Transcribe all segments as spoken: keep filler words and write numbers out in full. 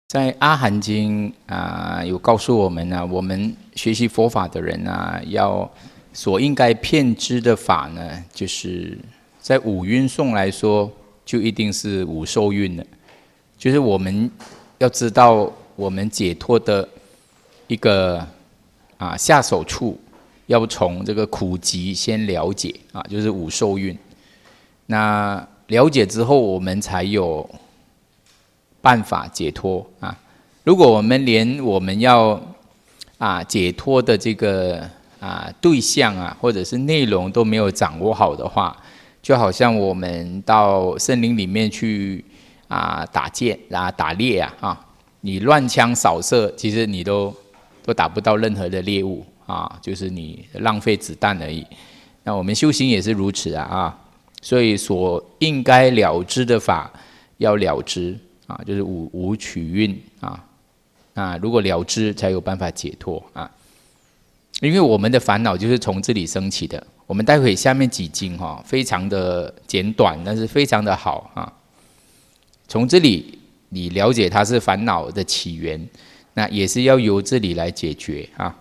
在阿含经啊、有告诉我们呢、我们学习佛法的人啊，要所应该遍知的法呢，就是在五蕴颂来说，就一定是五受蕴了。就是我们要知道我们解脱的一个啊下手处，要从这个苦集先了解啊，就是五受蕴。那了解之后，我们才有办法解脱啊！如果我们连我们要啊解脱的这个啊对象啊，或者是内容都没有掌握好的话，就好像我们到森林里面去啊打箭啊打猎啊啊，你乱枪扫射，其实你都都打不到任何的猎物啊，就是你浪费子弹而已。那我们修行也是如此啊啊，所以所应该了知的法要了知。啊，就是五五取蕴啊，啊，如果了知，才有办法解脱啊。因为我们的烦恼就是从这里升起的。我们待会下面几经哈、哦，非常的简短，但是非常的好啊。从这里你了解它是烦恼的起源，那也是要由这里来解决啊。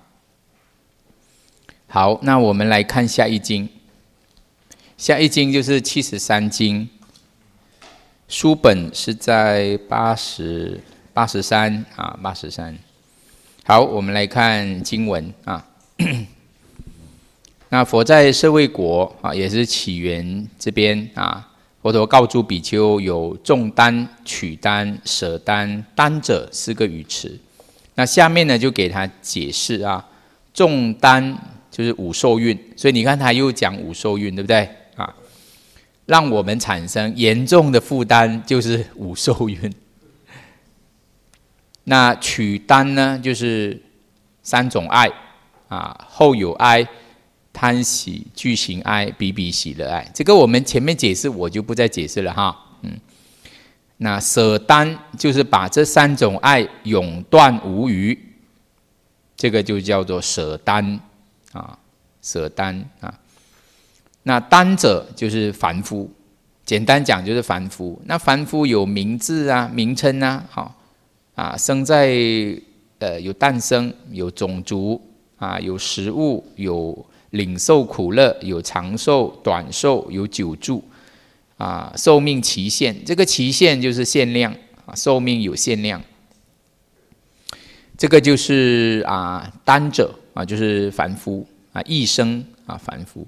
好，那我们来看下一经，下一经就是七十三经。书本是在八十八十三啊，八十三。好，我们来看经文啊。那佛在舍卫国啊，也是起源这边啊。佛陀告诸比丘有众单、取单、舍单、单者四个语词。那下面呢就给他解释啊，众单就是五受蕴，所以你看他又讲五受蕴，对不对啊？让我们产生严重的负担，就是五受蕴。那取单呢，就是三种爱啊，后有哀、贪喜、具行哀、比比喜乐哀。这个我们前面解释，我就不再解释了哈。嗯，那舍单就是把这三种爱永断无余，这个就叫做舍单啊，舍单啊。那单者就是凡夫，简单讲就是凡夫。那凡夫有名字啊、名称啊，好啊，生在呃有诞生、有种族啊、有食物、有领受苦乐、有长寿、短寿、有久住啊，寿命期限，这个期限就是限量啊，寿命有限量。这个就是啊单者啊，就是凡夫啊，一生啊凡夫。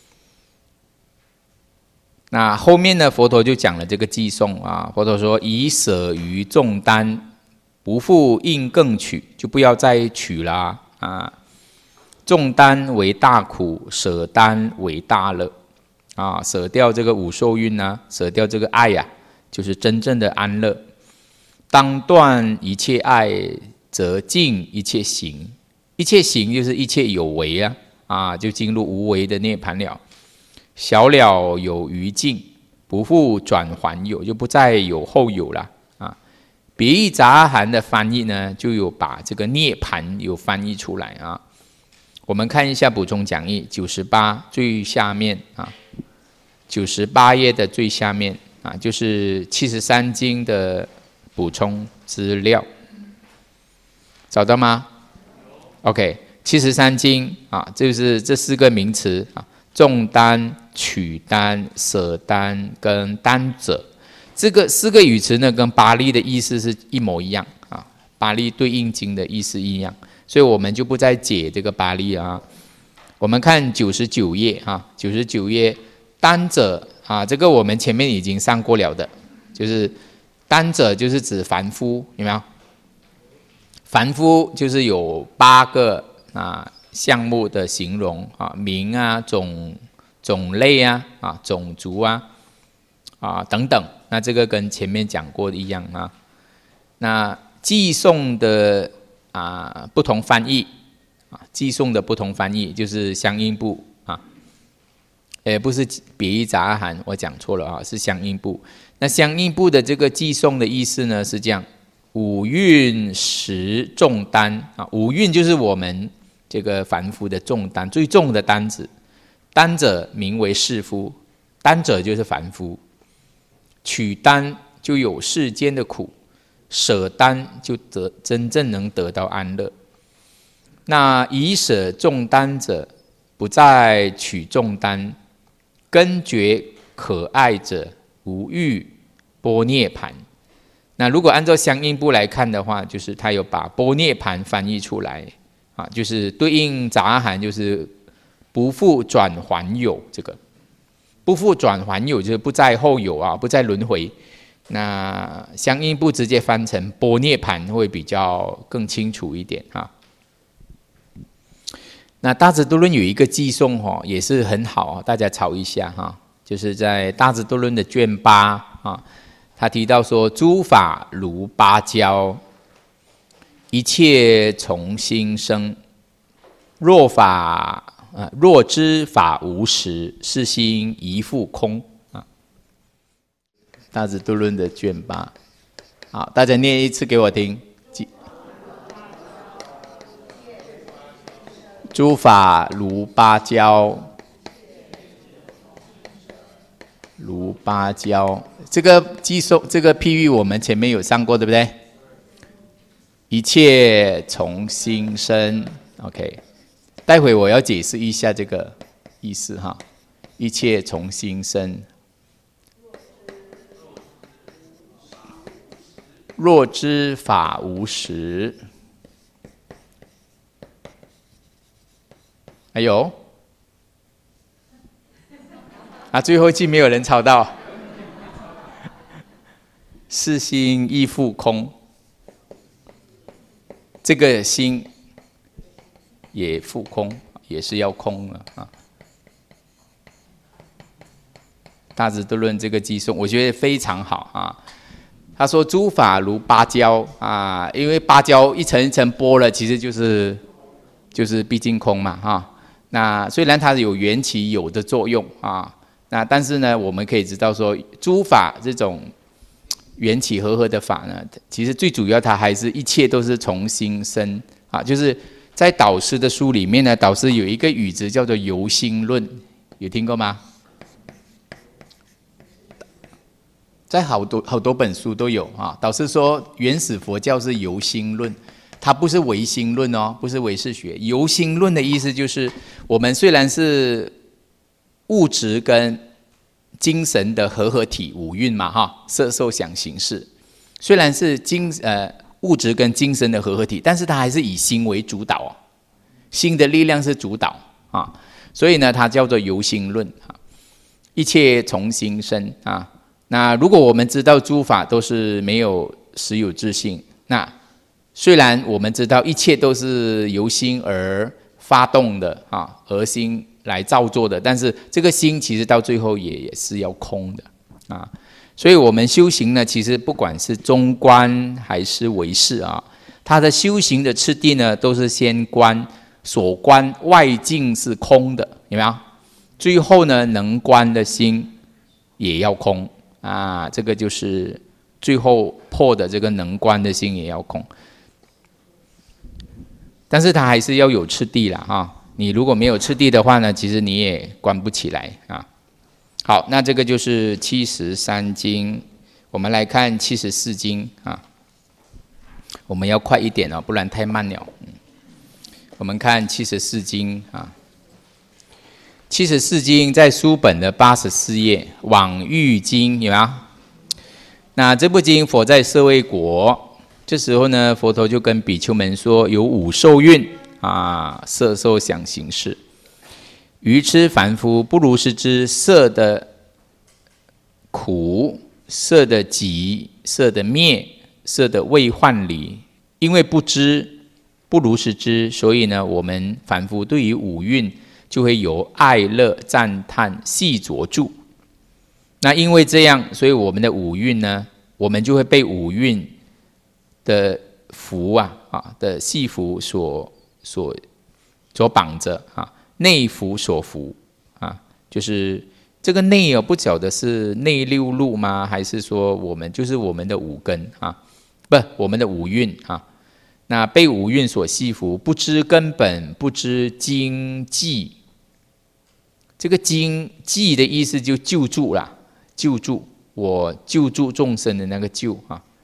那后面呢，佛陀就讲了这个偈颂啊。佛陀说：“以舍于众单，不复应更取，就不要再取啦啊！众单为大苦，舍单为大乐啊！舍掉这个五受蕴啊，舍掉这个爱呀、啊，就是真正的安乐。当断一切爱，则尽一切行。一切行就是一切有为啊啊，就进入无为的涅槃了。”小了有余尽，不复转还有，就不再有后有了啊。别义杂含的翻译呢，就有把这个涅槃有翻译出来啊。我们看一下补充讲义九十八最下面啊，九十八页的最下面啊，就是七十三经的补充资料，找到吗 ？OK， 七十三经啊，就是这四个名词啊。众单、取单、舍单跟单者，这个四个语词呢，跟巴利的意思是一模一样啊。巴利对应经的意思一样，所以我们就不再解这个巴利啊。我们看九十九页啊，九十九页单者啊，这个我们前面已经上过了的，就是单者就是指凡夫，有没有？凡夫就是有八个啊。项目的形容啊，名啊、种种类啊、啊种族啊、啊等等，那这个跟前面讲过的一样啊。那偈颂的啊不同翻译啊，偈颂的不同翻译就是相应部啊，也不是别义杂含，我讲错了啊，是相应部。那相应部的这个偈颂的意思呢是这样：五蕴十重单啊，五蕴就是我们。这个凡夫的重担，最重的担子，担者名为士夫，担者就是凡夫。取担就有世间的苦， 舍担就得真正能得到安乐。那以舍重担者，不再取重担，根觉可爱者，无欲般涅盘。那如果按照相应部来看的话，就是他有把般涅盘翻译出来啊，就是对应杂含，就是不复转还有。这个不复转还有就是不再后有啊，不再轮回。那相应部直接翻成般涅盘会比较更清楚一点哈。那大智度论有一个寄颂哈，也是很好，大家抄一下哈，就是在大智度论的卷八啊。他提到说：“诸法如芭蕉，一切从心生。若法，呃，若知法无实，是心亦复空。”啊，大智度论的卷八。好，大家念一次给我听。诸法如芭蕉，如芭蕉。这个寄颂，这个譬喻我们前面有上过，对不对？一切从心生 ，OK。待会我要解释一下这个意思哈。一切从心生，若知法无实，还有啊，最后一句没有人抄到。是心亦复空，这个心也复空，也是要空了啊。大智度论这个寄颂，我觉得非常好啊。他说：“诸法如芭蕉啊，因为芭蕉一层一层剥了，其实就是就是毕竟空嘛哈、啊。那虽然它有缘起有的作用啊，那但是呢，我们可以知道说，诸法这种缘起和合的法呢，其实最主要它还是一切都是从心生啊。就是在导师的书里面呢，导师有一个语子叫做由心论，有听过吗？在好多好多本书都有啊。导师说，原始佛教是由心论，它不是唯心论哦，不是唯识学。由心论的意思就是，我们虽然是物质跟精神的合合体五蕴嘛哈，色受想行识，虽然是精呃物质跟精神的合合体，但是它还是以心为主导哦，心的力量是主导啊，所以呢，它叫做由心论啊，一切从心生啊。那如果我们知道诸法都是没有实有自性，那虽然我们知道一切都是由心而发动的啊，而心来造作的，但是这个心其实到最后也也是要空的啊。所以我们修行呢，其实不管是中观还是唯识啊，它的修行的次第呢，都是先观所观外境是空的，有没有？最后呢，能观的心也要空啊，这个就是最后破的这个能观的心也要空。但是它还是要有次第啦哈。你如果没有次第的话呢，其实你也关不起来啊。好，那这个就是七十三经，我们来看七十四经啊。我们要快一点哦，不然太慢了。嗯、我们看七十四经啊，七十四经在书本的八十四页，往欲经有没有？那这部经佛在舍卫国，这时候呢，佛陀就跟比丘们说，有五受蕴。啊，色受想行识，愚痴凡夫不如是知色的苦、色的集、色的灭、色的未幻离。因为不知，不如是知，所以呢，我们凡夫对于五蕴就会有爱乐、赞叹、细着住。那因为这样，所以我们的五蕴呢，我们就会被五蕴的缚啊啊的系缚所。所所绑着啊，内缚所缚啊，就是这个内哦，不晓得是内六路吗？还是说我们就是我们的五根啊？不，我们的五蕴啊。那被五蕴所系缚，不知根本，不知经济。这个经济的意思就救助啦，救助我救助众生的那个救啊，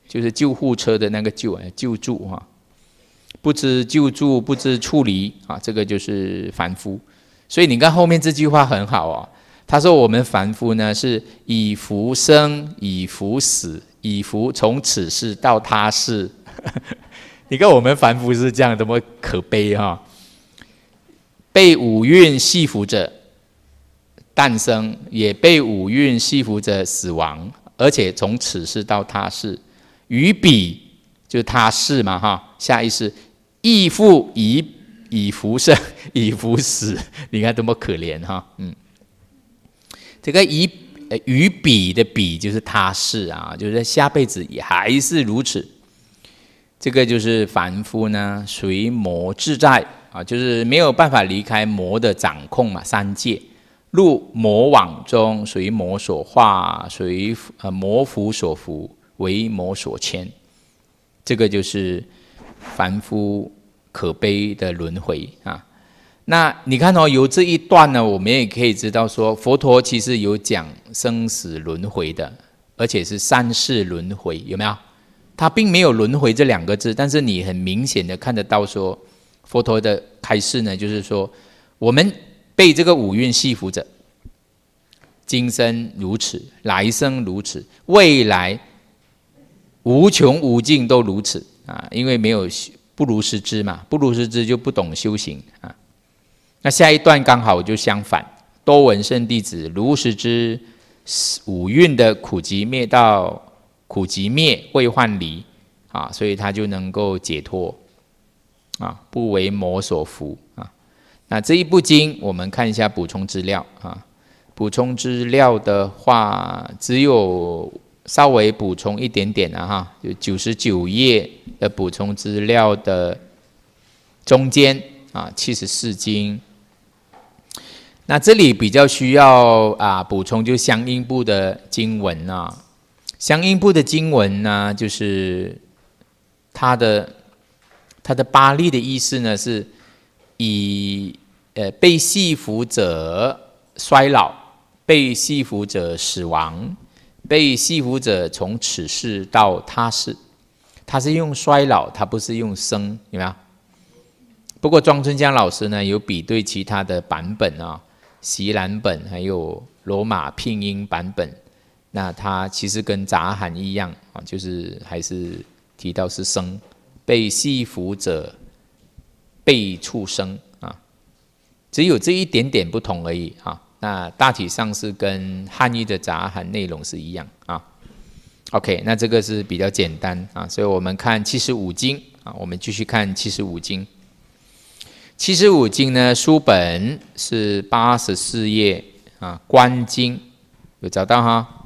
就是救护车的那个救啊，救助哈，不知救助，不知处离啊，这个就是凡夫。所以你看后面这句话很好哦，他说我们凡夫呢是以福生，以福死，以福从此世到他世。你看我们凡夫是这样，多么可悲哈！被五蕴系缚者诞生，也被五蕴系缚者死亡，而且从此世到他世。于彼就是他世嘛哈，下一世亦复以以福生，以福死，你看多么可怜哈，嗯，这个以于彼的彼就是他世啊，就是下辈子也还是如此。这个就是凡夫呢，随魔自在啊，就是没有办法离开魔的掌控嘛，三界入魔网中，随魔所化，随呃魔符所缚，为魔所牵。这个就是凡夫可悲的轮回啊。那你看哦，由这一段呢，我们也可以知道说，佛陀其实有讲生死轮回的，而且是三世轮回，有没有？他并没有轮回这两个字，但是你很明显的看得到说，佛陀的开示呢，就是说我们被这个五蕴系缚着，今生如此，来生如此，未来无穷无尽都如此啊！因为没有不如实知嘛，不如实知就不懂修行啊。那下一段刚好就相反，多闻圣弟子如实知五蕴的苦集灭道，苦集灭未幻离啊，所以他就能够解脱啊，不为魔所缚啊。那这一部经我们看一下补充资料啊，补充资料的话，只有稍微补充一点点啊哈，就九十九页的补充资料的中间啊，七十四经。那这里比较需要啊补充，就相应部的经文啊，相应部的经文呢，就是它的它的巴利的意思呢，是以呃被系缚者衰老，被系缚者死亡，被系缚者从此世到他世。它是用衰老，它不是用生，有没有？不过庄春江老师呢有比对其他的版本啊。锡兰本还有罗马拼音版本，那它其实跟杂含一样啊，就是还是提到是生，被系缚者被畜生啊，只有这一点点不同而已啊。那大体上是跟汉译的杂含内容是一样啊。OK， 那这个是比较简单啊，所以我们看七十五经啊，我们继续看七十五经。七十五经呢，书本是八十四页啊，观经有找到哈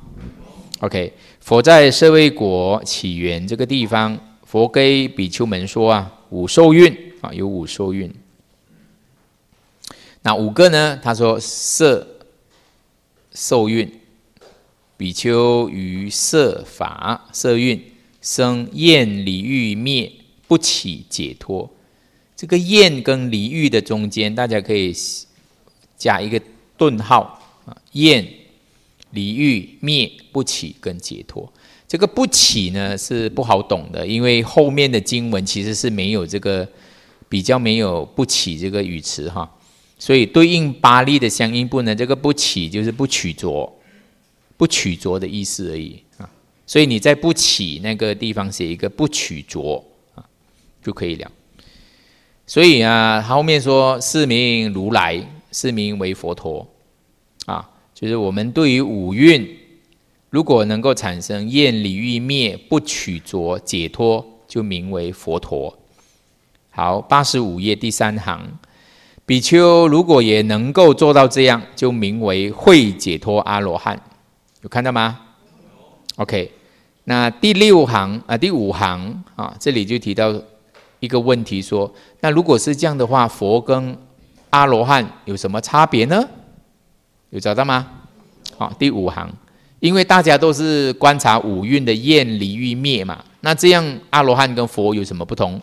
？OK， 佛在舍卫国起源这个地方，佛给比丘们说啊，五受孕啊，有五受孕。那五个呢？他说色受孕，比丘于色法色孕生厌离欲灭，不起解脱。这个厌跟离欲的中间，大家可以加一个顿号啊，厌、离欲、灭、不起跟解脱。这个不起呢是不好懂的，因为后面的经文其实是没有这个比较没有不起这个语词哈，所以对应巴利的相应部呢，这个不起就是不取着，不取着的意思而已啊。所以你在不起那个地方写一个不取着啊，就可以了。所以啊，后面说是名如来，是名为佛陀啊，就是我们对于五蕴，如果能够产生厌离欲灭，不取着解脱，就名为佛陀。好，八十五页第三行，比丘如果也能够做到这样，就名为慧解脱阿罗汉。有看到吗 ？OK， 那第六行啊，第五行啊，这里就提到一个问题说，那如果是这样的话，佛跟阿罗汉有什么差别呢？有找到吗？好，第五行，因为大家都是观察五蕴的厌离欲灭嘛，那这样阿罗汉跟佛有什么不同？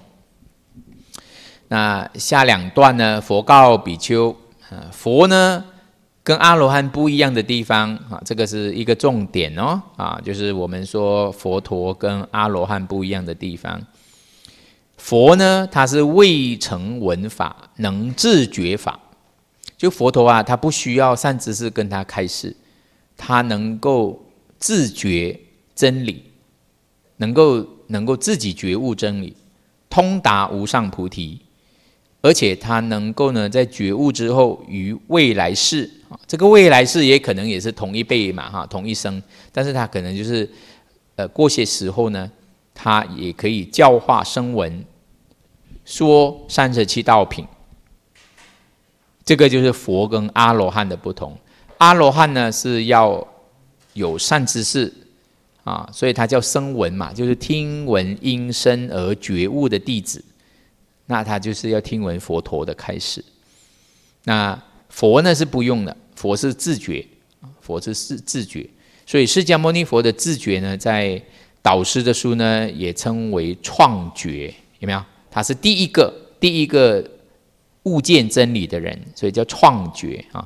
那下两段呢，佛告比丘，佛呢跟阿罗汉不一样的地方啊，这个是一个重点哦啊，就是我们说佛陀跟阿罗汉不一样的地方。佛呢，他是未成闻法，能自觉法。就佛陀啊，他不需要善知识跟他开示，他能够自觉真理，能够能够自己觉悟真理，通达无上菩提，而且他能够呢，在觉悟之后，于未来世，这个未来世也可能也是同一辈嘛，哈，同一生，但是他可能就是呃过些时候呢，他也可以教化声闻，说三十七道品。这个就是佛跟阿罗汉的不同。阿罗汉呢是要有善知识啊，所以他叫声闻嘛，就是听闻音声而觉悟的弟子。那他就是要听闻佛陀的开示。那佛呢是不用的，佛是自觉，佛是自觉。所以释迦牟尼佛的自觉呢，在导师的书呢也称为创觉，有没有？他是第一个第一个悟见真理的人，所以叫创觉啊，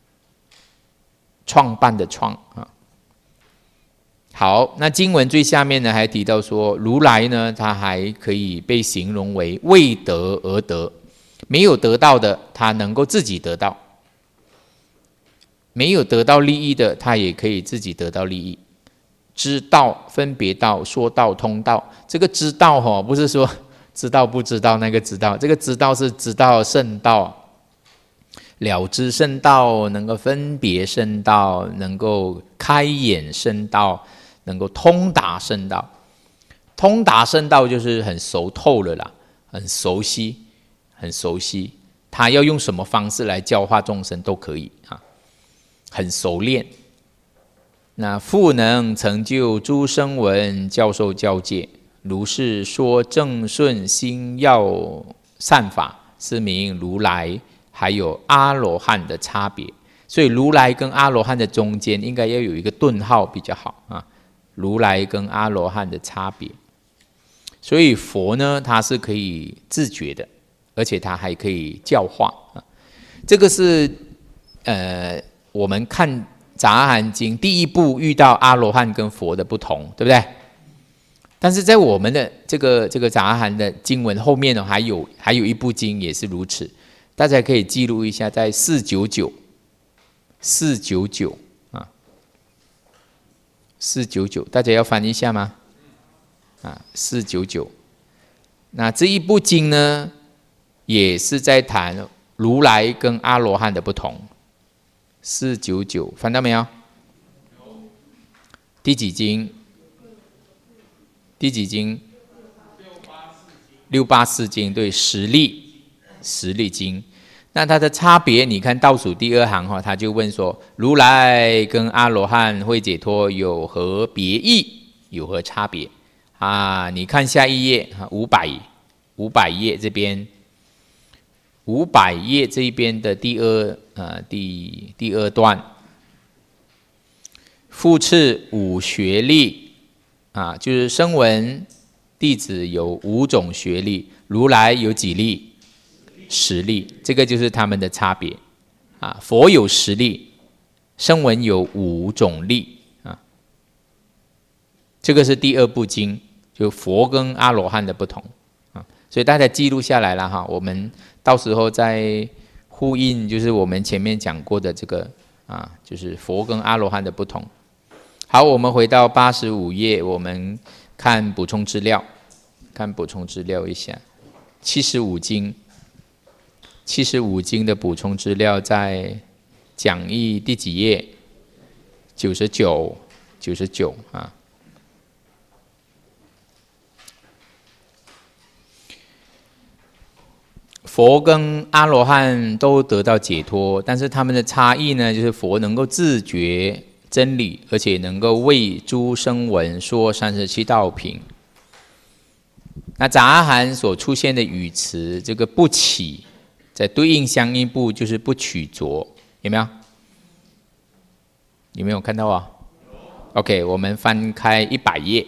创办的创啊。好，那经文最下面呢还提到说，如来呢他还可以被形容为未得而得，没有得到的他能够自己得到，没有得到利益的他也可以自己得到利益。知道、分别道、说道、通道，这个知道哦，不是说知道不知道那个知道，这个知道是知道圣道，了知圣道，能够分别圣道，能够开眼圣道，能够通达圣道。通达圣道就是很熟透了啦，很熟悉，很熟悉。他要用什么方式来教化众生都可以啊，很熟练。那复能成就诸声闻，教授教戒。如是说正顺心要善法，是名如来还有阿罗汉的差别。所以如来跟阿罗汉的中间应该要有一个顿号比较好啊。如来跟阿罗汉的差别，所以佛呢，他是可以自觉的，而且他还可以教化啊。这个是呃，我们看杂阿含经第一步遇到阿罗汉跟佛的不同，对不对？但是在我们的这个这个杂阿含的经文后面呢，还有还有一部经也是如此，大家可以记录一下，在四九九四九九啊，四九九，大家要翻一下吗？啊，四九九。那这一部经呢，也是在谈如来跟阿罗汉的不同。四九九，翻到没有？第几经？第几经？六八四经，对，十力，十力经。那它的差别，你看倒数第二行哈，他就问说：如来跟阿罗汉会解脱有何别异？有何差别？啊，你看下一页，五百五百页这边，五百页这边的第二呃第第二段，复次五学历。啊，就是声闻弟子有五种学历，如来有几例？十例，这个就是他们的差别啊。佛有十例，声闻有五种例啊。这个是第二部经，就佛跟阿罗汉的不同啊。所以大家记录下来了哈，我们到时候再呼应，就是我们前面讲过的这个啊，就是佛跟阿罗汉的不同。好，我们回到八十五页，我们看补充资料，看补充资料一下。七十五经，七十五经的补充资料在讲义第几页？九十九，九十九啊。佛跟阿罗汉都得到解脱，但是他们的差异呢，就是佛能够自觉真理，而且能够为诸声闻说三十七道品。那杂阿含所出现的语词，这个不起，在对应相应部就是不取着，有没有？有没有看到啊 ？OK， 我们翻开一百页，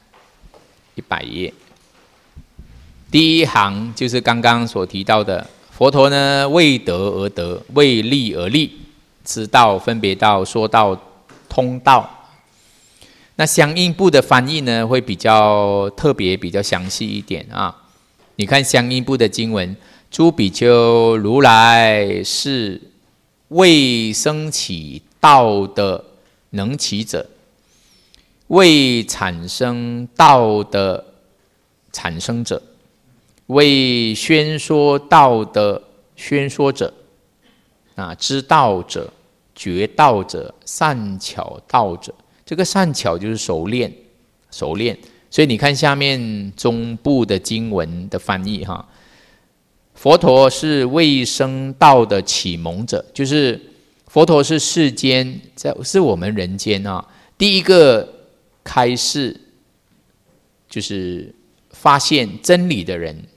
一百页，第一行就是刚刚所提到的佛陀呢，为得而得，为利而利，知道、分别道、说道、通道。那相应部的翻译呢，会比较特别、比较详细一点啊。你看相应部的经文：诸比丘，如来是未生起道的能起者，未产生道的产生者，为宣说道的宣说者，啊，知道者、觉道者、善巧道者。这个善巧就是熟练，熟练。所以你看下面中部的经文的翻译哈，佛陀是未生道的启蒙者，就是佛陀是世间，是我们人间啊，第一个开示，就是发现真理的人。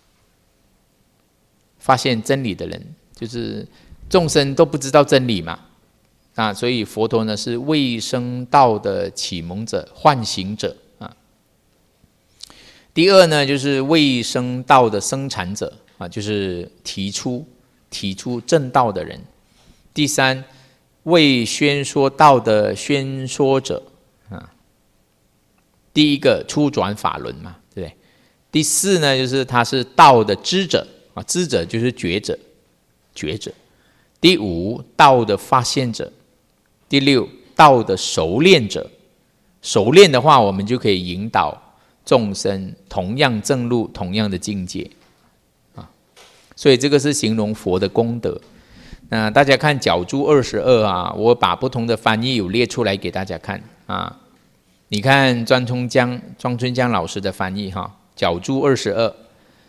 发现真理的人，就是众生都不知道真理嘛，啊，所以佛陀呢是未生道的启蒙者、唤醒者啊。第二呢，就是未生道的生产者啊，就是提出提出正道的人。第三，未宣说道的宣说者啊。第一个初转法轮嘛，对不对？第四呢，就是他是道的知者。啊，知者就是觉者，觉者。第五，道的发现者。第六，道的熟练者。熟练的话，我们就可以引导众生同样正路，同样的境界啊。所以这个是形容佛的功德。那大家看角注二十二啊，我把不同的翻译有列出来给大家看啊。你看庄春江庄春江老师的翻译哈，角注二十二。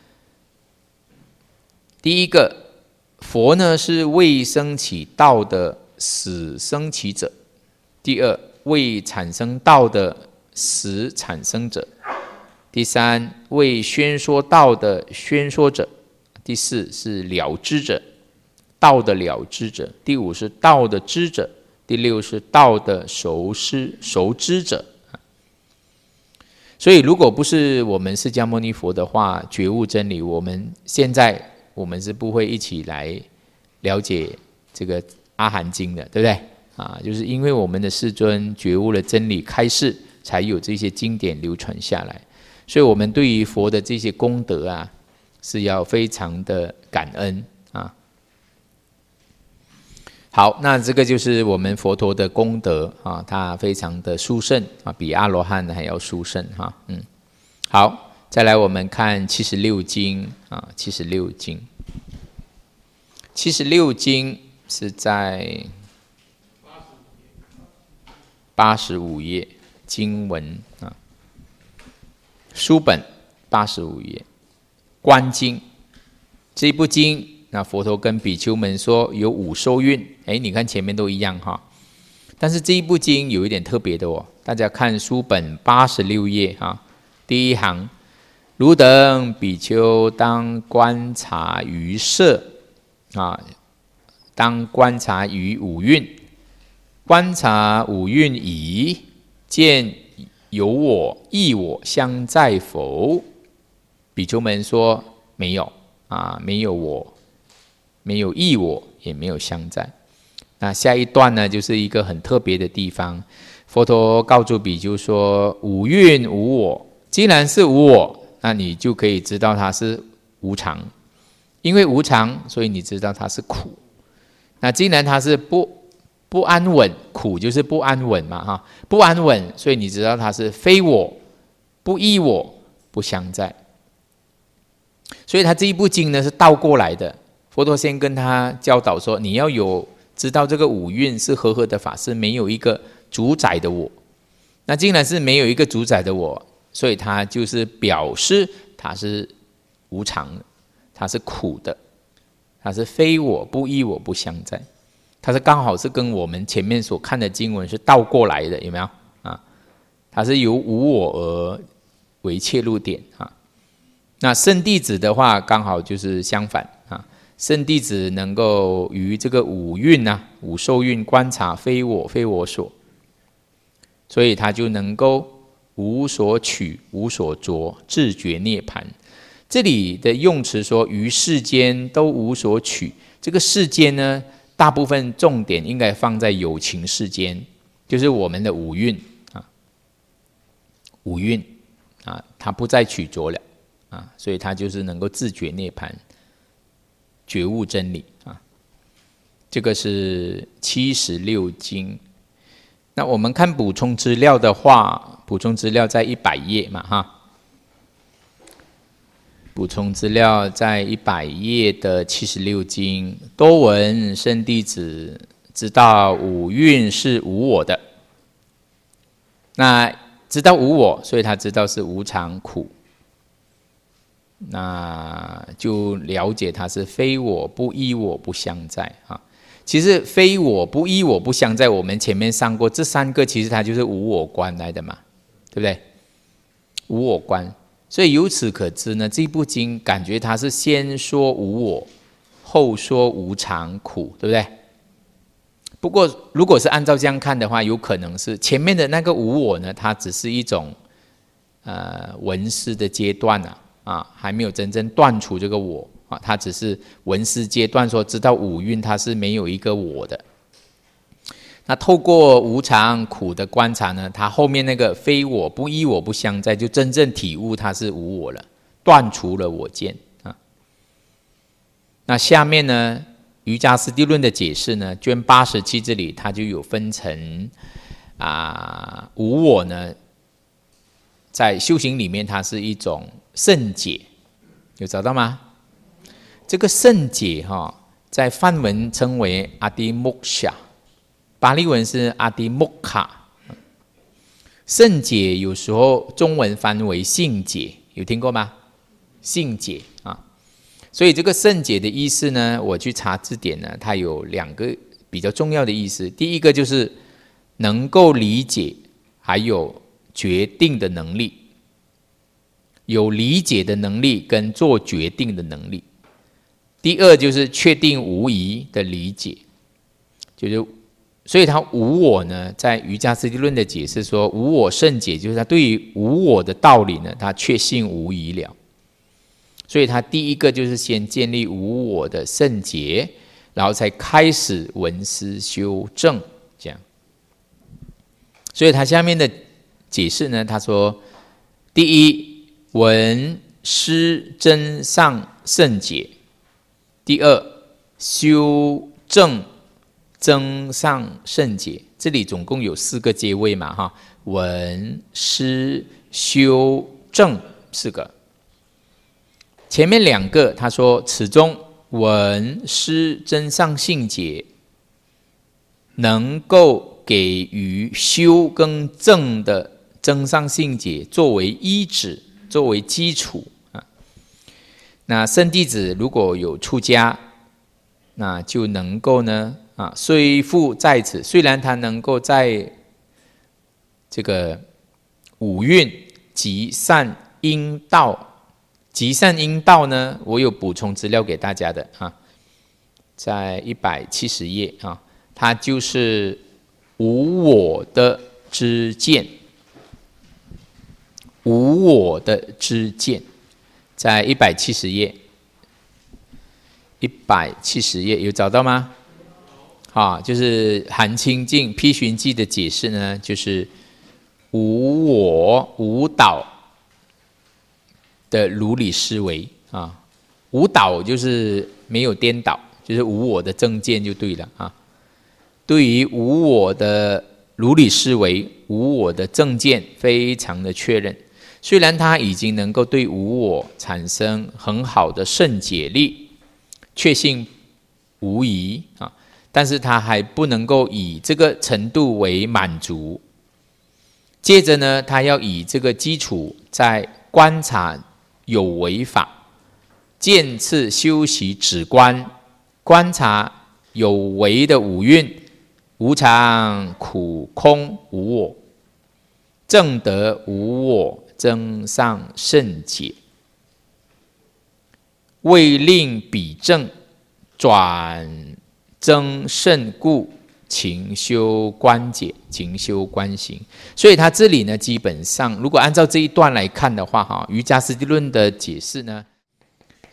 第一个，佛呢是未生起道的始生起者；第二，未产生道的始产生者；第三，未宣说道的宣说者；第四是了知者，道的了知者；第五是道的知者；第六是道的熟知熟知者。所以，如果不是我们释迦牟尼佛的话，觉悟真理，我们现在。我们是不会一起来了解这个阿含经的，对不对啊？就是因为我们的世尊觉悟了真理开示，才有这些经典流传下来。所以我们对于佛的这些功德啊，是要非常的感恩啊。好，那这个就是我们佛陀的功德啊，他非常的殊胜啊，比阿罗汉还要殊胜哈。嗯，好。再来，我们看七十六经啊，七十六经，七十六经是在八十五页经文啊，书本八十五页，观经这一部经，那佛陀跟比丘们说有五受孕，哎，你看前面都一样哈，但是这一部经有一点特别的哦，大家看书本八十六页哈，第一行。汝等比丘当观察于色啊，当观察于五蕴，观察五蕴已，见有我异我相在否？比丘们说没有啊，没有我，没有异我，也没有相在。那下一段呢，就是一个很特别的地方。佛陀告诉比丘说：五蕴无我，既然是无我。那你就可以知道它是无常，因为无常，所以你知道它是苦。那既然它是不不安稳，苦就是不安稳嘛，哈，不安稳，所以你知道它是非我，不依我，不相在。所以他这一部经呢是倒过来的。佛陀先跟他教导说，你要有知道这个五蕴是和合的法，是没有一个主宰的我。那既然是没有一个主宰的我。所以它就是表示它是无常的，它是苦的，它是非我不依我不相在，它是刚好是跟我们前面所看的经文是倒过来的，有没有啊？它是由无我而为切入点啊。那圣弟子的话，刚好就是相反啊。圣弟子能够于这个五蕴啊、五受蕴观察非我非我所，所以他就能够。无所取，无所着，自觉涅槃。 这里的用词说于世间都无所取，这个世间呢，大部分重点应该放在有情世间，就是我们的五蕴啊，五蕴啊，它不再取着了啊，所以它就是能够自觉涅槃，觉悟真理啊。这个是七十六经。那我们看补充资料的话，补充资料在一百页嘛，哈。补充资料在一百页的七十六经，多闻圣弟子知道五蕴是无我的，那知道无我，所以他知道是无常苦，那就了解它是非我不依我不相在啊。其实非我不依我不相在，我们前面上过这三个，其实它就是无我观来的嘛，对不对？无我观，所以由此可知呢，这部经感觉它是先说无我，后说无常苦，对不对？不过如果是按照这样看的话，有可能是前面的那个无我呢，它只是一种呃闻思的阶段啊，啊还没有真正断除这个我。啊，它只是闻思阶段说知道五蕴它是没有一个我的。那透过无常苦的观察呢，它后面那个非我不依我不相在，就真正体悟它是无我了，断除了我见啊。那下面呢，瑜伽师地论的解释呢，卷八十七这里它就有分成啊，无我呢，在修行里面它是一种圣解，有找到吗？这个圣解哈，在梵文称为阿迪穆夏，巴利文是阿迪穆卡。圣解有时候中文翻为性解，有听过吗？性解啊，所以这个圣解的意思呢，我去查字典呢，它有两个比较重要的意思。第一个就是能够理解，还有决定的能力，有理解的能力跟做决定的能力。第二就是确定无疑的理解，就是所以他无我呢，在瑜伽师地论的解释说，无我圣解就是他对于无我的道理呢，他确信无疑了。所以他第一个就是先建立无我的圣解，然后才开始闻思修正，这样。所以他下面的解释呢，他说：第一，闻思真上圣解。第二，修正增上圣解，这里总共有四个阶位嘛，哈，闻思修正四个。前面两个他说，此中闻思增上性解，能够给予修跟正的增上性解作为依止，作为基础。那圣弟子如果有出家，那就能够呢啊，虽复在此，虽然他能够在这个五蕴极善因道，极善因道呢，我有补充资料给大家的啊，在一百七十页啊，它就是无我的知见，无我的知见。在一百七十页，一百七十页有找到吗？啊，就是韩清净批寻记的解释呢，就是无我无倒的如理思维啊，无倒就是没有颠倒，就是无我的正见就对了啊。对于无我的如理思维，无我的正见非常的确认。虽然他已经能够对无我产生很好的圣解力，确信无疑啊，但是他还不能够以这个程度为满足。接着呢，他要以这个基础在观察有为法，渐次修习止观，观察有为的五蕴，无常、苦、空、无我，证得无我。增上圣解，为令彼正转增圣故，勤修观解，勤修观行。所以他这里呢，基本上如果按照这一段来看的话，哈，瑜伽师地论的解释呢，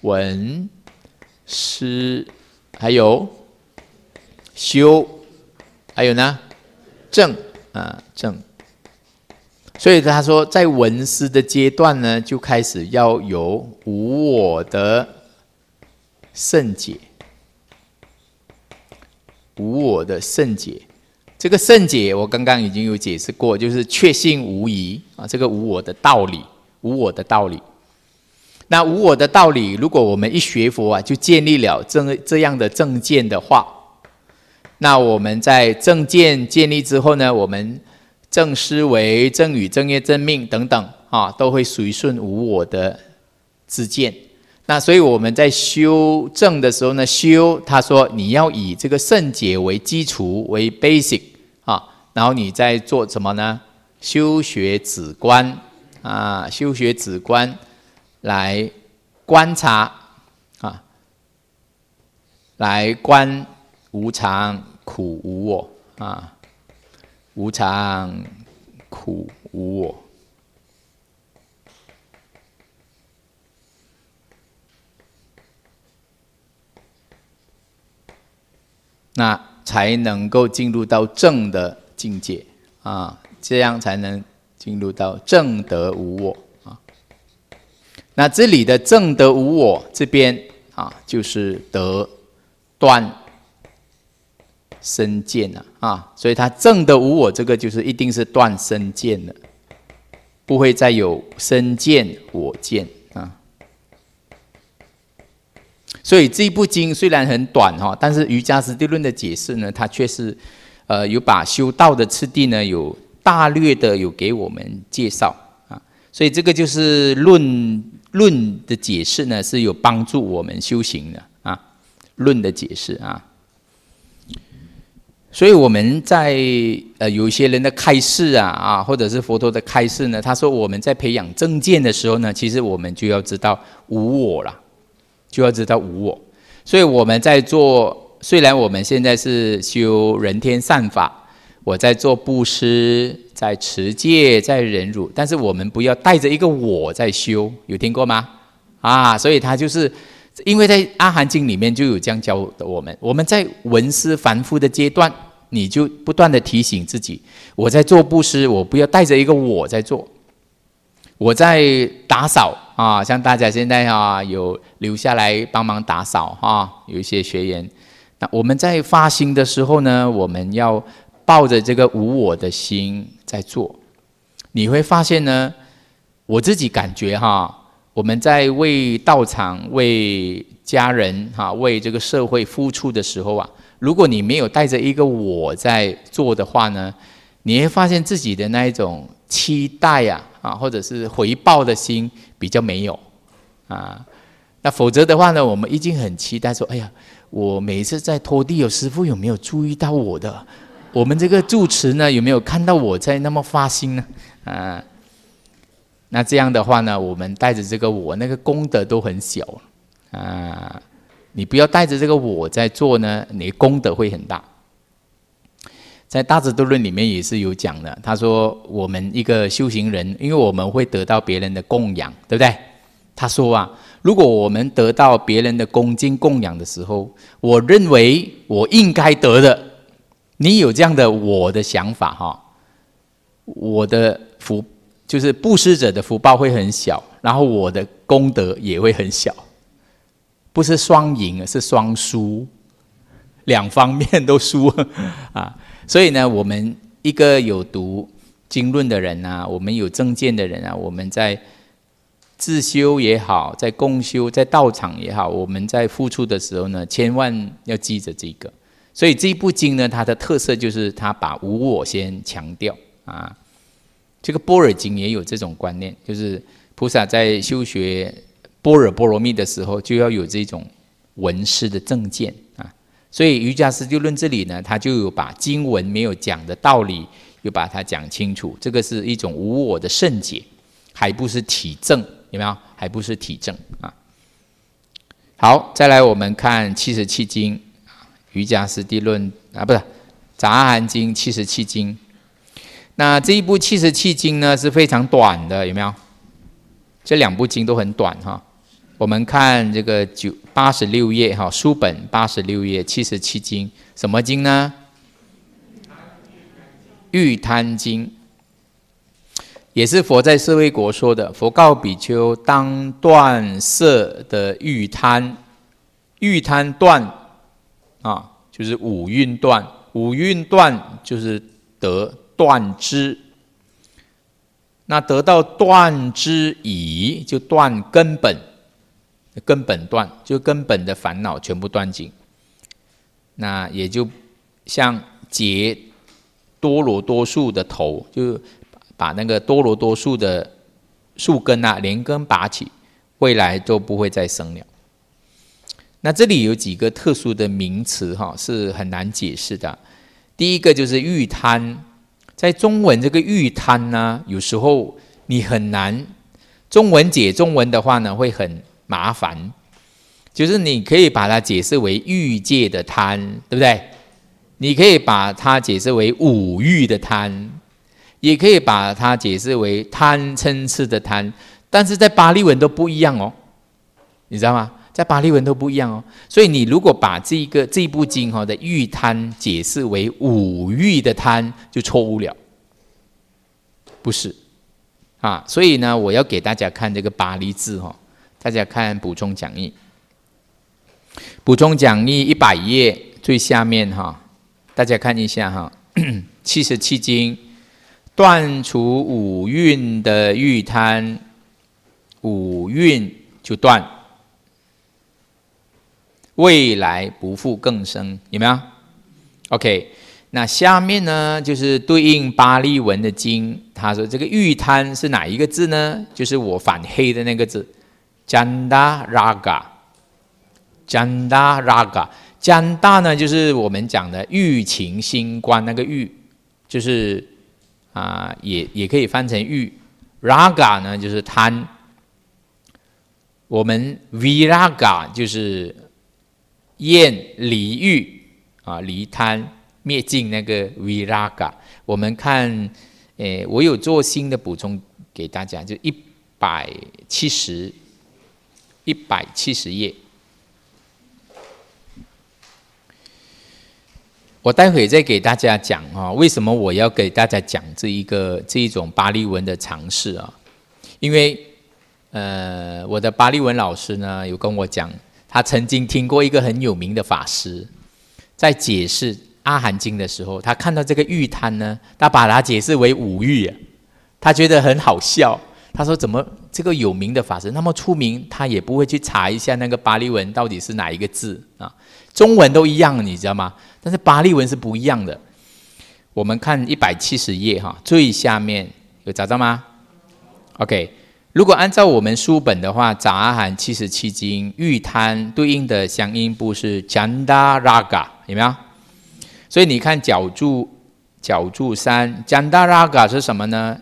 闻、思，还有修，还有呢正啊正。所以他说，在闻思的阶段呢，就开始要有无我的圣解，无我的圣解。这个圣解我刚刚已经有解释过，就是确信无疑啊，这个无我的道理，无我的道理。那无我的道理，如果我们一学佛啊，就建立了这这样的正见的话，那我们在正见建立之后呢，我们正思维、正语、正业、正命等等啊，都会随顺无我的知见。那所以我们在修正的时候呢，修他说你要以这个圣解为基础为 basic 啊，然后你再做什么呢？修学止观啊，修学止观来观察啊，来观无常、苦、无我啊，无常、苦、无我。那才能够进入到正的境界啊，这样才能进入到正得无我啊。那这里的正得无我这边啊，就是得断身见了啊，所以它正得无我这个就是一定是断身见了，不会再有身见我见啊。所以这一部经虽然很短哈，但是瑜伽师地论的解释呢，它却是，呃，有把修道的次第呢，有大略的有给我们介绍啊。所以这个就是论论的解释呢，是有帮助我们修行的啊。论的解释啊，所以我们在呃有一些人的开示啊啊，或者是佛陀的开示呢，他说我们在培养正见的时候呢，其实我们就要知道无我啦。就要知道无我，所以我们在做，虽然我们现在是修人天善法，我在做布施，在持戒，在忍辱，但是我们不要带着一个我在修，有听过吗？啊，所以他就是因为在阿含经里面就有这样教我们，我们在闻思凡夫的阶段，你就不断的提醒自己，我在做布施，我不要带着一个我在做。我在打扫啊，像大家现在啊有留下来帮忙打扫啊，有一些学员。那我们在发心的时候呢，我们要抱着这个无我的心在做。你会发现呢，我自己感觉哈，我们在为道场、为家人哈、为这个社会付出的时候啊，如果你没有带着一个我在做的话呢，你会发现自己的那一种期待啊。啊，或者是回报的心比较没有啊，那否则的话呢，我们已经很期待说，哎呀，我每次在拖地，有师父有没有注意到我的？我们这个住持呢，有没有看到我在那么发心呢？啊，那这样的话呢，我们带着这个我，那个功德都很小啊。你不要带着这个我在做呢，你功德会很大。在《大智度论》里面也是有讲的，他说我们一个修行人，因为我们会得到别人的供养，对不对？他说啊，如果我们得到别人的恭敬供养的时候，我认为我应该得的，你有这样的我的想法哈，我的福就是布施者的福报会很小，然后我的功德也会很小，不是双赢，是双输，两方面都输啊。所以呢，我们一个有读经论的人啊，我们有正见的人啊，我们在自修也好，在共修，在道场也好，我们在付出的时候呢，千万要记着这个。所以这一部经呢，它的特色就是它把无我先强调啊。这个般若经也有这种观念，就是菩萨在修学般若波罗蜜的时候，就要有这种闻思的正见啊。所以瑜伽师地论这里呢，他就有把经文没有讲的道理，又把它讲清楚。这个是一种无我的圣解，还不是体证，有没有？还不是体证啊。好，再来我们看七十七经，瑜伽师地论啊，不是杂阿含经七十七经。那这一部七十七经呢是非常短的，有没有？这两部经都很短哈。 我们看这个九八十六页哈，书本八十六页七十七经，什么经呢？玉贪经，也是佛在舍卫国说的。佛告比丘，当断色的欲贪，欲贪断啊，就是五蕴断，五蕴断就是得断知。那得到断知已，就断根本，根本断，就根本的烦恼全部断尽。那也就像结多罗多树的头，就把那个多罗多树的树根啊连根拔起，未来都不会再生了。那这里有几个特殊的名词哈，是很难解释的。第一个就是欲贪。在中文这个欲贪呢，有时候你很难，中文解中文的话呢，会很麻烦。就是你可以把它解释为欲界的贪，对不对？你可以把它解释为五欲的贪，也可以把它解释为贪嗔痴的贪，但是在巴利文都不一样哦，你知道吗？在巴利文都不一样哦。所以你如果把这个这部经的欲贪解释为五欲的贪，就错误了，不是啊。所以呢，我要给大家看这个巴利字哈，大家看补充讲义，补充讲义一百页最下面哈，大家看一下哈，七十七经，断除五蕴的欲贪，五蕴就断。未来不复更生，有没有 ？OK， 那下面呢就是对应巴利文的经，他说这个欲贪是哪一个字呢？就是我反黑的那个字 ，Janda Raga，Janda Raga，Janda 呢就是我们讲的欲情心观那个欲，就是啊、呃、也也可以翻成欲 ，Raga 呢就是贪，我们 Viraga 就是厌离欲啊，离贪灭尽那个 viraga。我们看，诶，我有做新的补充给大家，就一百七十，一百七十页。我待会再给大家讲啊，为什么我要给大家讲这一个这一种巴利文的常识啊？因为呃，我的巴利文老师呢有跟我讲。他曾经听过一个很有名的法师，在解释阿含经的时候，他看到这个欲贪呢，他把它解释为五欲，他觉得很好笑。他说：“怎么这个有名的法师那么出名，他也不会去查一下那个巴利文到底是哪一个字啊？中文都一样，你知道吗？但是巴利文是不一样的。”我们看一百七十页哈，最下面有找到吗 ？OK。如果按照我们书本的话，杂阿含七十七经欲贪对应的相应部是 Janda Raga， 有没有？所以你看角注角注三 Janda Raga 是什么呢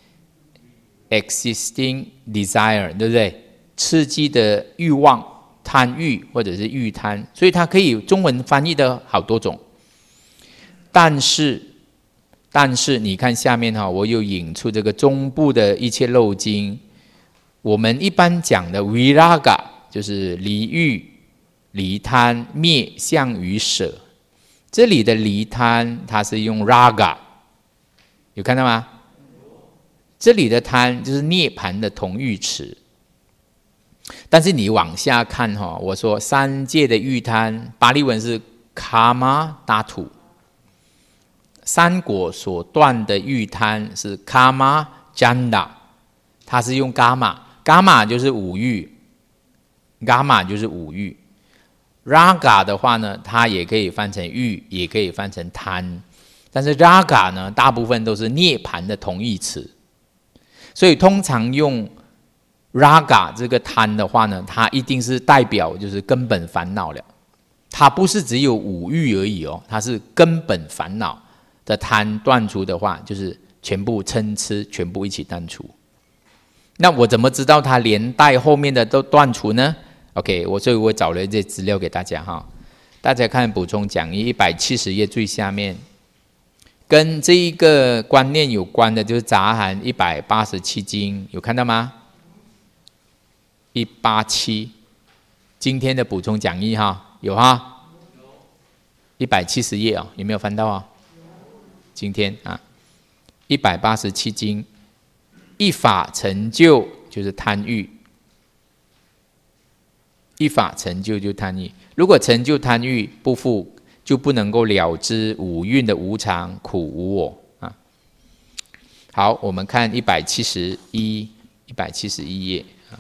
？Existing desire， 对不对？刺激的欲望、贪欲或者是欲贪，所以它可以中文翻译的好多种。但是，但是你看下面哈，我有引出这个中部的一切漏经。我们一般讲的 viraga 就是离欲、离贪、灭相与舍。这里的离贪，它是用 raga， 有看到吗？这里的贪就是涅槃的同义词。但是你往下看哈，我说三界的欲贪，巴利文是 kama dhatu， 三果所断的欲贪是 kama janda， 它是用 gamma。伽马就是五欲，伽马就是五欲。raga 的话呢，它也可以翻成欲，也可以翻成贪。但是 raga 呢，大部分都是涅槃的同义词，所以通常用 raga 这个贪的话呢，它一定是代表就是根本烦恼了。它不是只有五欲而已哦，它是根本烦恼的贪断除的话，就是全部嗔痴全部一起断除。那我怎么知道它连带后面的都断除呢 ？OK， 我所以我找了一些资料给大家哈，大家看补充讲义一百七十页最下面，跟这一个观念有关的就是杂含一百八十七经，有看到吗？ 一八七，今天的补充讲义哈，有哈，一百七十页啊，有没有翻到啊？今天啊，一百八十七经，一法成就就是贪欲，一法成就就贪欲。如果成就贪欲不复，就不能够了知五蕴的无常、苦、无我啊。好，我们看一百七十一，一百七十一页啊，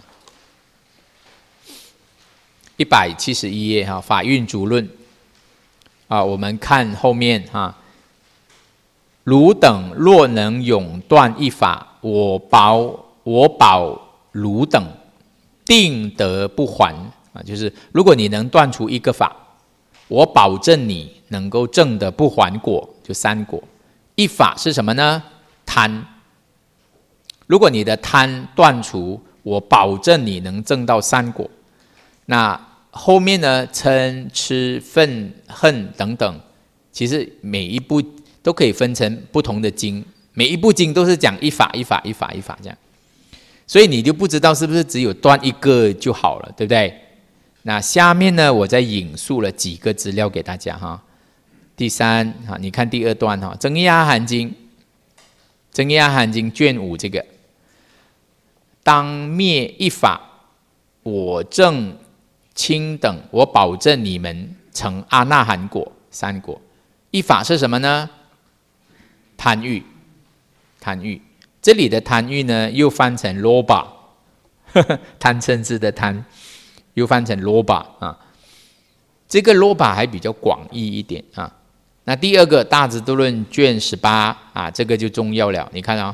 一百七十一页哈，法蕴足论啊，我们看后面哈。汝等若能永断一法，我保我保汝等定得不还啊！就是如果你能断除一个法，我保证你能够证得不还果，就三果。一法是什么呢？贪。如果你的贪断除，我保证你能证到三果。那后面呢？嗔、痴、忿、恨等等，其实每一步都可以分成不同的经，每一部经都是讲一法一法一法一法这样，所以你就不知道是不是只有断一个就好了，对不对？那下面呢，我再引述了几个资料给大家哈。第三，你看第二段哈，《增一阿含经》，《增一阿含经》卷五这个，当灭一法，我证卿等，我保证你们成阿那含果三果。一法是什么呢？贪欲，贪欲。这里的贪欲呢，又翻成罗巴，贪嗔痴的贪，又翻成罗巴啊。这个罗巴还比较广义一点啊。那第二个《大智度论》卷十八啊，这个就重要了。你看啊、哦，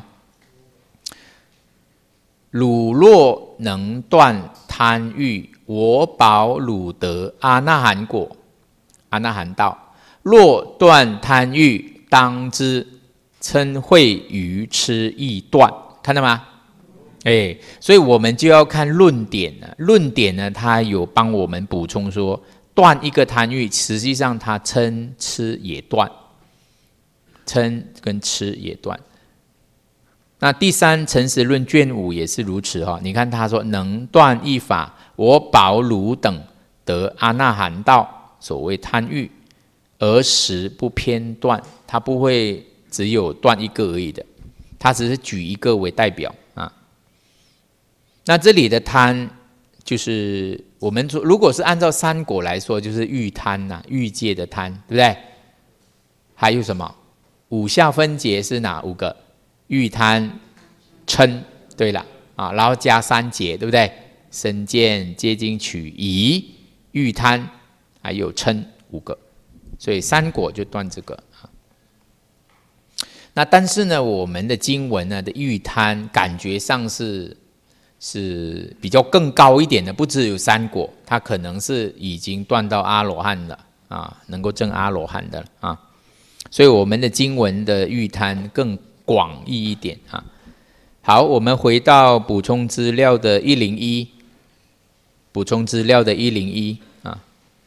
汝若能断贪欲，我保汝得阿那含果，阿那含道。若断贪欲，当知嗔恚愚痴亦断，看到吗？哎，所以我们就要看论点了。论点呢，它有帮我们补充说，断一个贪欲，实际上它嗔痴也断，嗔跟痴也断。那第三诚实论卷五也是如此哈。你看他说，能断一法，我保汝等得阿那含道，所谓贪欲，而实不偏断，它不会只有断一个而已的，它只是举一个为代表啊。那这里的贪，就是我们如果是按照三果来说，就是欲贪呐、啊，欲界的贪，对不对？还有什么？五下分别是哪五个？欲贪、嗔，对了啊，然后加三结，对不对？身见、戒精、取、疑、欲贪，还有嗔五个，所以三果就断这个。那但是呢，我们的经文呢的欲贪，感觉上是是比较更高一点的，不只有三果，它可能是已经断到阿罗汉了啊，能够证阿罗汉的啊。所以我们的经文的欲贪更广义一点啊。好，我们回到补充资料的一零一，补充资料的一零一啊，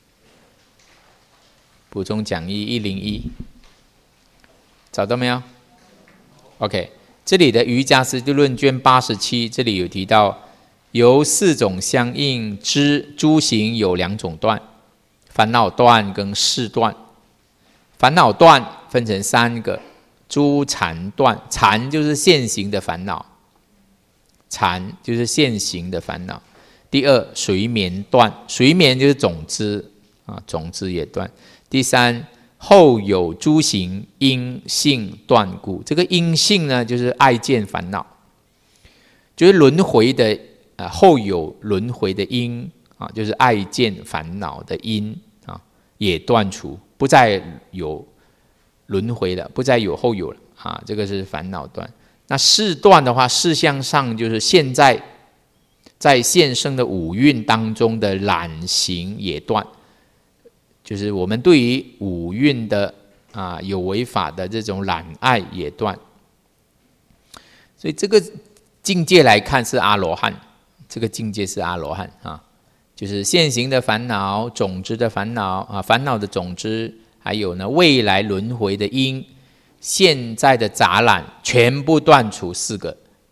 补充讲义一零一，找到没有 ？OK， 这里的瑜伽师地论卷八十七，这里有提到，由四种相应之诸行有两种断，烦恼断跟事断。烦恼断分成三个。诸缠断，缠就是现行的烦恼，缠就是现行的烦恼。第二，随眠断，随眠就是种子啊，种子也断。第三，后有诸行因性断故，这个因性呢，就是爱见烦恼，就是轮回的啊，后有轮回的因啊，就是爱见烦恼的因啊，也断除，不再有轮回了，不再有后有了啊，这个是烦恼断。那事断的话，事项上就是现在在现生的五蕴当中的染行也断，就是我们对于五蕴的啊有为法的这种染爱也断。所以这个境界来看是阿罗汉，这个境界是阿罗汉啊，就是现行的烦恼、种子的烦恼啊，烦恼的种子。还有呢，未来轮回的因，现在的杂染全部断除四个，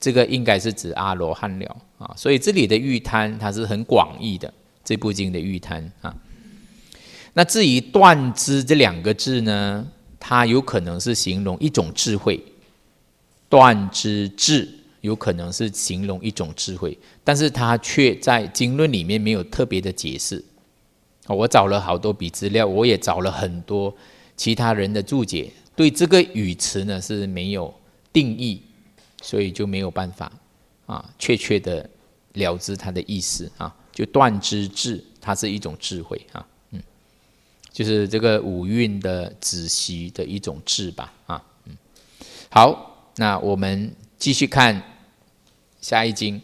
这个应该是指阿罗汉了啊。所以这里的喻贪它是很广义的，这部经的喻贪啊。那至于断知这两个字呢，它有可能是形容一种智慧，断知智有可能是形容一种智慧，但是它却在经论里面没有特别的解释。我找了好多笔资料，我也找了很多其他人的注解，对这个语词呢是没有定义，所以就没有办法啊确切的了知它的意思啊。就断知智，它是一种智慧啊，嗯，就是这个五蕴的止息的一种智吧啊，嗯，好，那我们继续看下一经，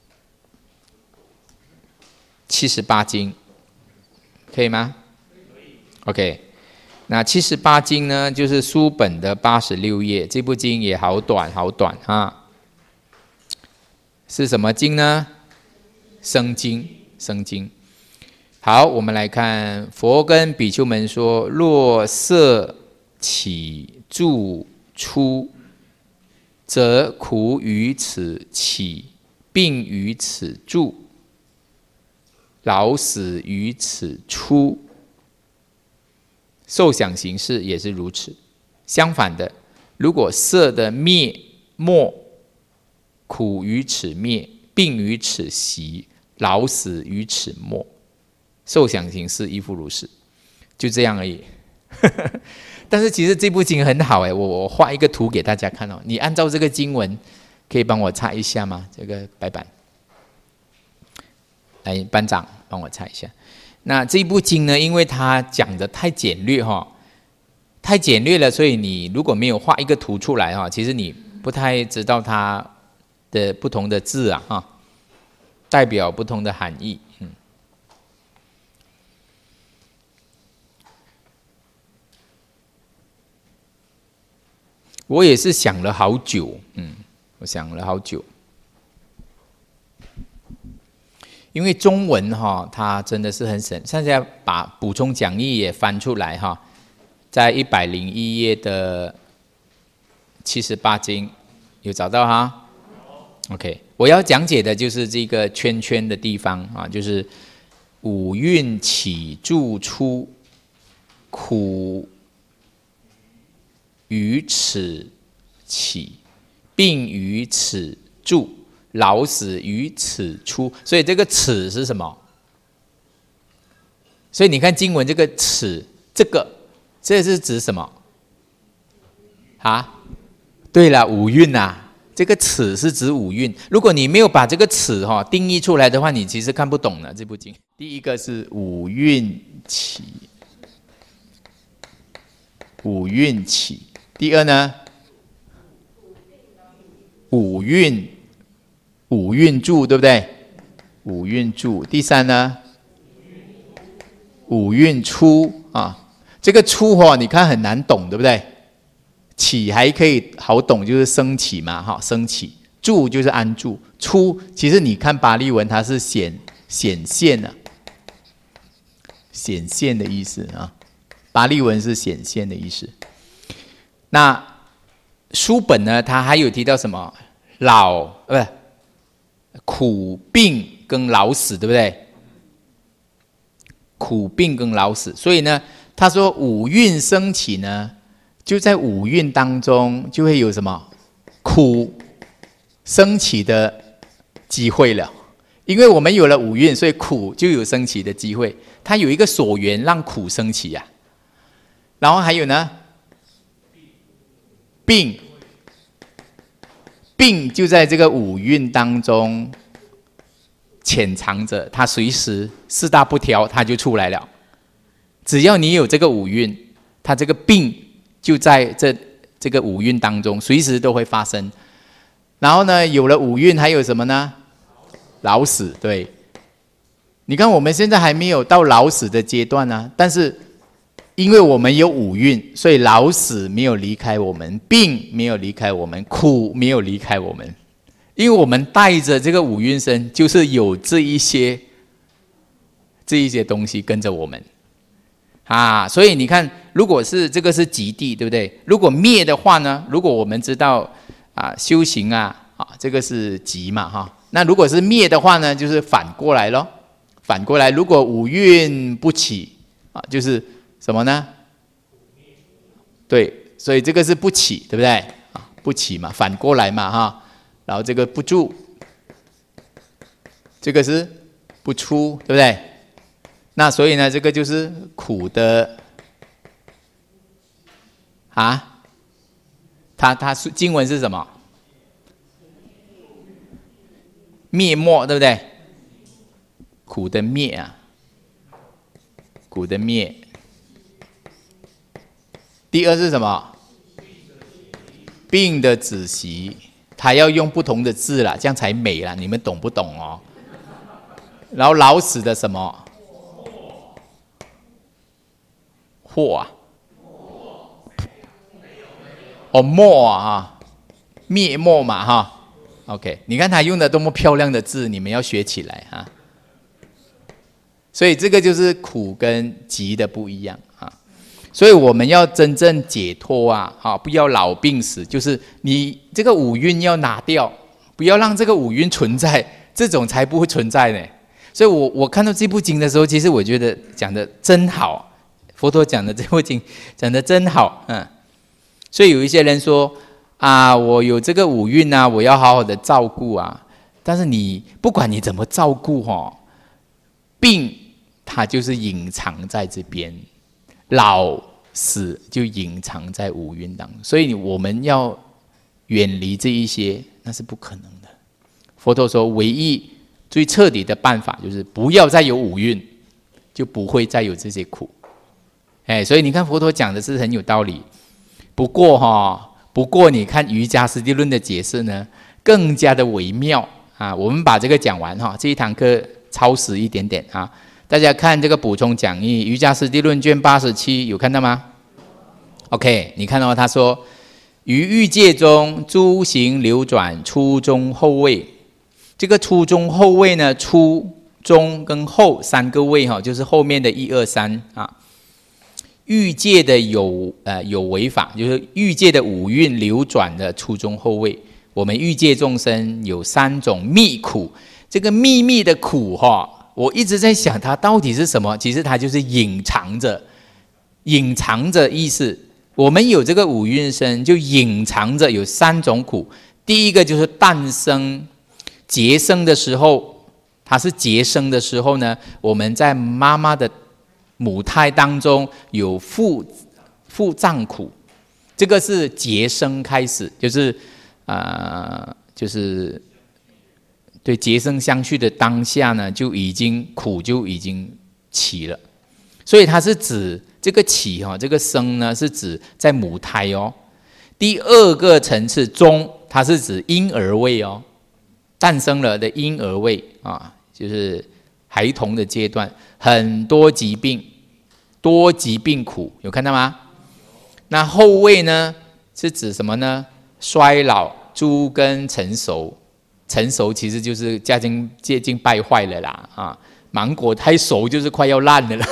七十八经，可以吗？可以。OK， 那七十八经呢，就是书本的八十六页，这部经也好短，好短啊。是什么经呢？生经，生经。好，我们来看，佛跟比丘们说：若色起住出，则苦于此起，病于此住，老死于此出。受想行识也是如此。相反的，如果色的灭没，苦于此灭，病于此息，老死于此没。受想行识亦复如是，就这样而已。但是其实这部经很好哎，我我画一个图给大家看哦。你按照这个经文，可以帮我擦一下吗？这个白板，来班长帮我擦一下。那这部经呢，因为它讲的太简略哈，太简略了，所以你如果没有画一个图出来哈，其实你不太知道它的不同的字啊哈，代表不同的含义。嗯。我也是想了好久，嗯，我想了好久，因为中文哈，它真的是很省。现在把补充讲义也翻出来哈，在一百零一页的七十八经有找到哈 ？OK， 我要讲解的就是这个圈圈的地方啊，就是五蕴起住出，苦于此起，病于此住，老死于此出。所以这个此是什么？所以你看经文这个此，这个这是指什么？啊，对了，五蕴啊，这个此是指五蕴。如果你没有把这个此哈定义出来的话，你其实看不懂了这部经。第一个是五蕴起，五蕴起。第二呢，五蕴，五蕴住，对不对？五蕴住。第三呢，五蕴出啊。这个出哈，你看很难懂，对不对？起还可以好懂，就是升起嘛，哈，升起。住就是安住。出其实你看巴利文，它是显显现的、啊，显现的意思啊。巴利文是显现的意思。那书本呢？它还有提到什么老不是苦病跟老死，对不对？苦病跟老死，所以呢，他说五蕴升起呢，就在五蕴当中就会有什么苦升起的机会了。因为我们有了五蕴，所以苦就有升起的机会。它有一个所缘让苦升起呀、啊。然后还有呢？病，病就在这个五蕴当中潜藏着，它随时四大不调，它就出来了。只要你有这个五蕴，它这个病就在这这个五蕴当中，随时都会发生。然后呢，有了五蕴，还有什么呢？老死，对。你看我们现在还没有到老死的阶段呢、啊，但是。因为我们有五蕴，所以老死没有离开我们，病没有离开我们，苦没有离开我们。因为我们带着这个五蕴身，就是有这一些这一些东西跟着我们啊。所以你看，如果是这个是极地，对不对？如果灭的话呢？如果我们知道啊，修行啊啊，这个是吉嘛哈。那如果是灭的话呢，就是反过来咯。反过来，如果五蕴不起啊，就是什么呢？对，所以这个是不起，对不对？啊，不起嘛，反过来嘛哈。然后这个不住，这个是不出，对不对？那所以呢，这个就是苦的啊。它它经文是什么？灭没，对不对？苦的灭啊，苦的灭。第二是什么？病的止息，他要用不同的字啦，这样才美啦，你们懂不懂哦？然后老死的什么？祸啊？哦，没啊，灭没嘛哈。OK， 你看他用的多么漂亮的字，你们要学起来哈。所以这个就是苦跟集的不一样啊。所以我们要真正解脱啊，啊，不要老病死，就是你这个五蕴要拿掉，不要让这个五蕴存在，这种才不会存在呢。所以我我看到这部经的时候，其实我觉得讲的真好，佛陀讲的这部经讲的真好，嗯。所以有一些人说啊，我有这个五蕴啊，我要好好的照顾啊。但是你不管你怎么照顾哈，病它就是隐藏在这边，老死就隐藏在五蕴当中。所以我们要远离这一些，那是不可能的。佛陀说，唯一最彻底的办法就是不要再有五蕴，就不会再有这些苦。哎，所以你看佛陀讲的是很有道理。不过哈，不过你看瑜伽师地论的解释呢，更加的微妙啊。我们把这个讲完哈，这一堂课超时一点点啊。大家看这个补充讲义，瑜伽师地论卷八十七，有看到吗 ？OK， 你看到他说，于欲界中诸行流转，初中后位。这个初中后位呢，初中跟后三个位哈，就是后面的一二三啊。欲界的有呃有为法，就是欲界的五蕴流转的初中后位。我们欲界众生有三种密苦，这个秘密的苦哈，我一直在想它到底是什么。其实它就是隐藏着，隐藏着意思。我们有这个五蕴身，就隐藏着有三种苦。第一个就是诞生、结生的时候，它是结生的时候呢，我们在妈妈的母胎当中有腹腹胀苦，这个是结生开始，就是呃，就是对结生相续的当下呢，就已经苦就已经起了，所以它是指这个起哈，这个生呢是指在母胎哦。第二个层次中，它是指婴儿位哦，诞生了的婴儿位啊，就是孩童的阶段，很多疾病，多疾病苦，有看到吗？那后位呢，是指什么呢？衰老、诸根成熟，成熟其实就是接近接近败坏了啦啊！芒果太熟就是快要烂了啦，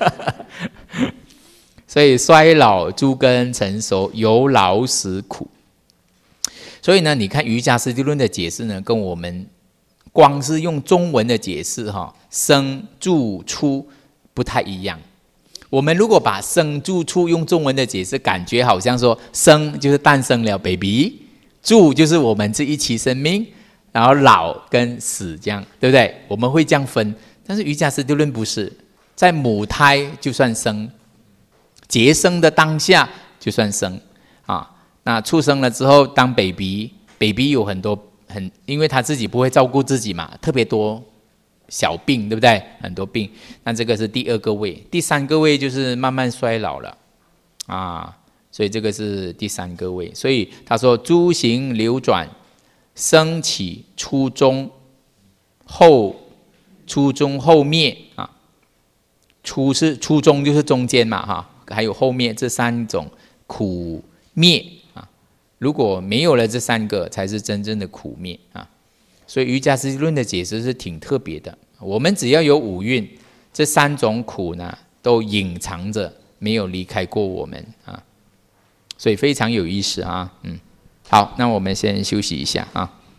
所以衰老、诸根成熟，由老死苦。所以呢，你看瑜伽师地论的解释呢，跟我们光是用中文的解释哈，生住出不太一样。我们如果把生住出用中文的解释，感觉好像说生就是诞生了 baby， 住就是我们这一期生命，然后老跟死这样，对不对？我们会这样分，但是瑜伽师地论不是，在母胎就算生，结生的当下就算生啊。那出生了之后当 baby， baby 有很多很，因为他自己不会照顾自己嘛，特别多小病，对不对？很多病，那这个是第二个位，第三个位就是慢慢衰老了啊，所以这个是第三个位。所以他说诸行流转，生起初中后，初中后灭啊，初是初中就是中间嘛哈，还有后面这三种苦灭啊，如果没有了这三个，才是真正的苦灭啊。所以瑜伽师地论的解释是挺特别的。我们只要有五蕴，这三种苦呢，都隐藏着，没有离开过我们啊，所以非常有意思啊。嗯，好，那我们先休息一下啊。